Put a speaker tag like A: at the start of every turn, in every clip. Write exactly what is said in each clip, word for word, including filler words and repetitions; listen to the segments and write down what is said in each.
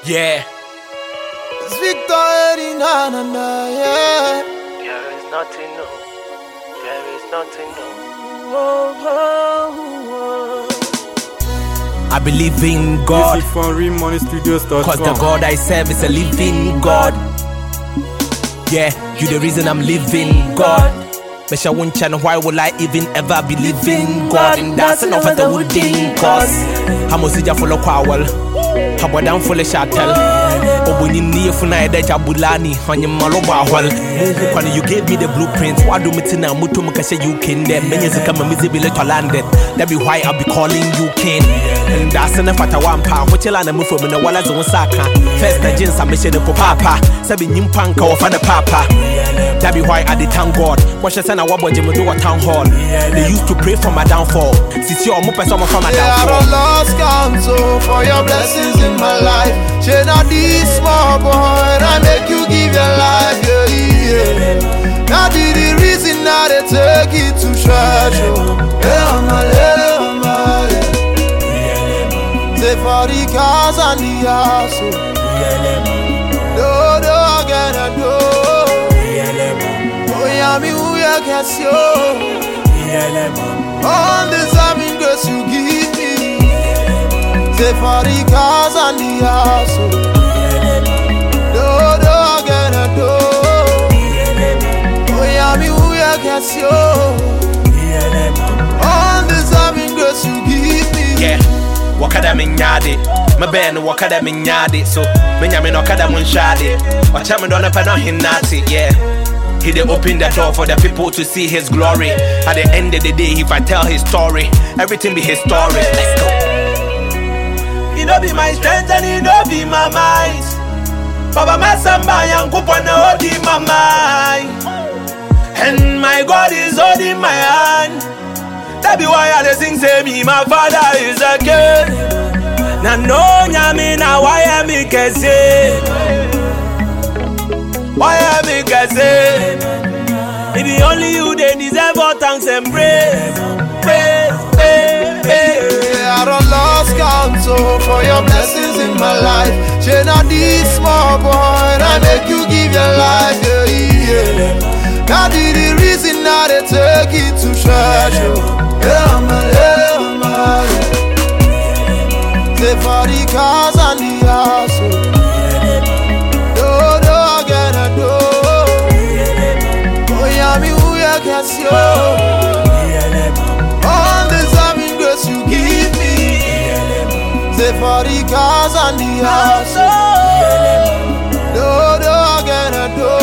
A: Yeah.
B: It's Victor Eddie, na na na, yeah.
C: There is nothing new. There is nothing new.
B: Oh, oh, oh.
A: I believe in God,
D: This is from Real Money Studios dot com.
A: cause the God I serve is a living God. Yeah, you the reason I'm living God. But I won't channel, why will I even ever believe in God? And that's enough of the wooden cause. I'm a sija full of quawel. How about down full of shatel? Oh, when you need for night, that Jabulani on your maloba hall. When you gave me the blueprint, why do me tina mutu mukasha you king? Then many years come a miserable to landed. That be why I'll be calling you king. And that's enough at a one pound. What you land a move from the wallets on Saka. First, the jeans I mission for papa. Sabi Nimpanka or Fana Papa. That be why I did thank God. Watch the son of what Jimmy do a town hall. They used to pray for my downfall. Since you're more person from my
B: Yeah, I
A: downfall.
B: don't lost counsel for your blessings in my life. She not this small boy, I make you give your life, yeah, yeah. Now be the reason now they take it to church, oh. Yeah, I'm a little, I'm a little. Say for the cars and the house, oh. Do, do, again, I do. Oh, yeah, me who you can see, oh. All this having grace you give me. Say for the cars and the house, oh. Do, do, again, I do. Oh, yeah, me who you can see, oh. All this having grace you give me.
A: Yeah, wakada minyade. My band wakada minyade. So, Benjamin wakada munshade. Watch me don't have no hinati, yeah. He did open the door for the people to see his glory. At the end of the day, if I tell his story, everything be his story. Let's go. He don't be my strength and he don't be my might. Baba my samba yang kupana holding my mind. And my God is holding my hand. That be why I sing say me, my father is a king. Na no nyami na why am I kese? Why am I kese? It be only you they deserve all thanks and praise. Praise, praise, praise.
B: Yeah, I don't lost counsel for your blessings in my life. She not this small boy, I make you give your life, yeah, yeah. Now be the reason now they take it to church, oh. Yeah, I'm a little, I'm a little. Say for the cars and the house, oh. Do, do, again, I do. Oh, yeah, me who you can see, oh. All this having grace you give me. Say for the cars and the house, do, do, again, I do.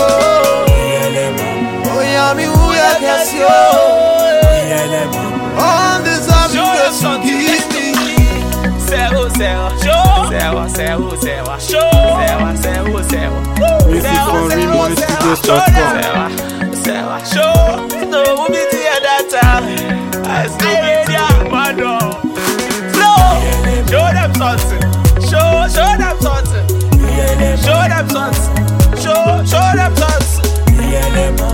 B: Oh, yeah, me who you can see, oh. All this having grace you give me.
A: Sewa, sewa, show. Sewa, sewa, sewa, show. Sewa, sewa, sewa.
D: This is from Real Money Studios dot com.
A: Sewa, sewa, show. No, we'll be there that time. I still be there, my dog. Flow, show them something. Show, show them something. Show them something. Show, show them something.